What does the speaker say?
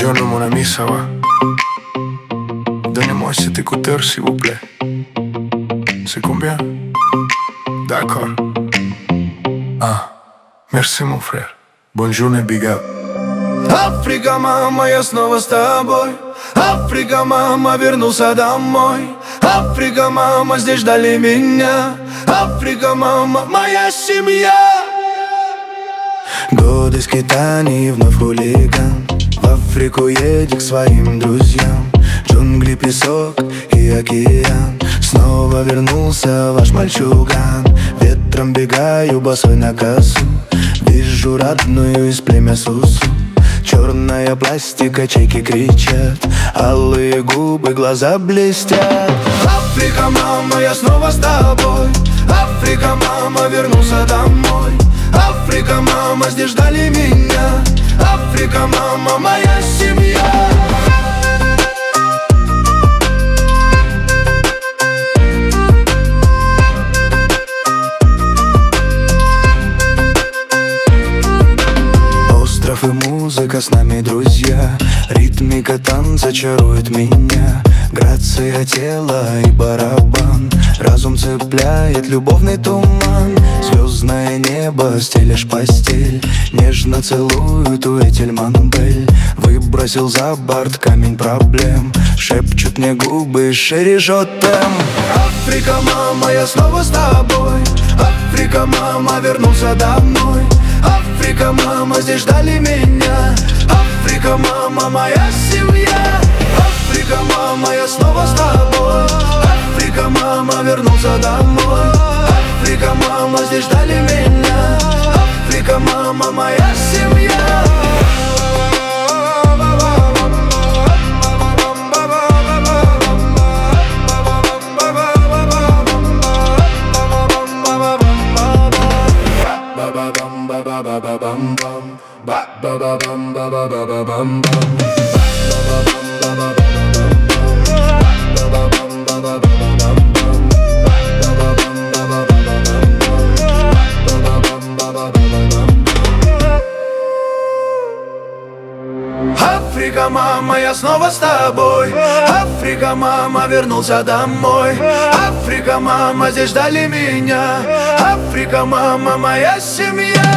Buongiorno mon ami, ça va? Donnez-moi cet écouteur s'il vous plaît. C'est combien? D'accord. Ah, merci mon frère. Bonne journée, big up. Африка, мама, я снова с тобой. Африка, мама, вернулся домой. Африка, мама, здесь ждали меня. Африка, мама, моя семья. Годы скитаний, вновь хулиган. В Африку едет к своим друзьям. Джунгли, песок и океан. Снова вернулся ваш мальчуган. Ветром бегаю босой на косу. Вижу родную из племя Сусу. Черная пластика, чайки кричат. Алые губы, глаза блестят. Африка, мама, я снова с тобой. Африка, мама, вернулся домой. Африка, мама, здесь ждали меня. Африка, мама, моя семья. Остров и музыка с нами, друзья. Ритмика танца чарует меня. Грация тела и барабан. Разум цепляет любовный туман. Звездное небо, стелишь постель. Нежно целует Уэтель Манбель. Выбросил за борт камень проблем. Шепчут мне губы, шережотом. Африка, мама, я снова с тобой. Африка, мама, вернулся домой. Африка, мама, здесь ждали меня. Африка, мама, моя семья. Африка, мама, я снова с тобой. Африка, мама, вернулся домой. Африка, мама, здесь ждали меня. Африка, мама, моя семья. Африка, мама, я снова с тобой. Африка, мама, вернулся домой. Африка, мама, здесь ждали меня. Африка, мама, моя семья.